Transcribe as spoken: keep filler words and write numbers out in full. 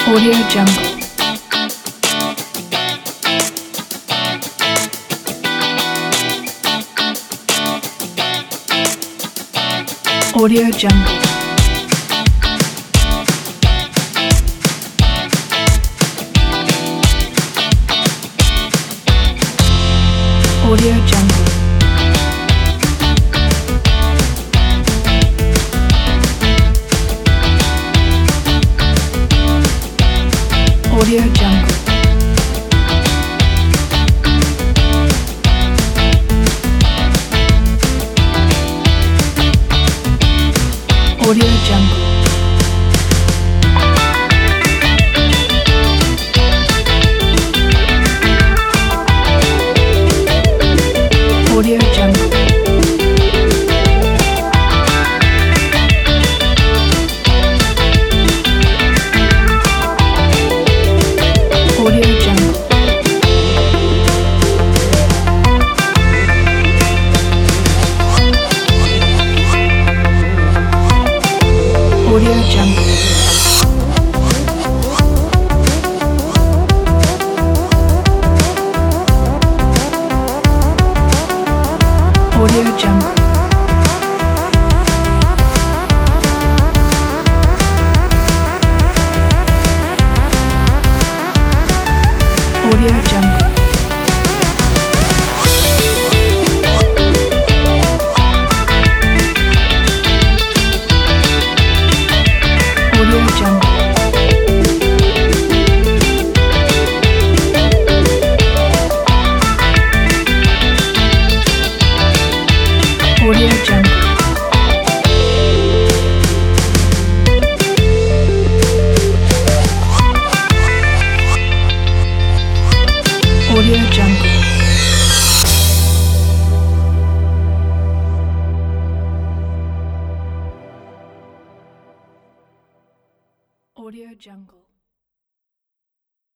Audio Jungle. Audio Jungle. Audio Jungle. Audio Jungle. Audio Jungle. Audio Jungle. Audio Jungle. Audio Jungle. Audio Jungle. Audio Jungle. Audio Jungle. Audio Jungle. Audio Jungle. Audio Jungle.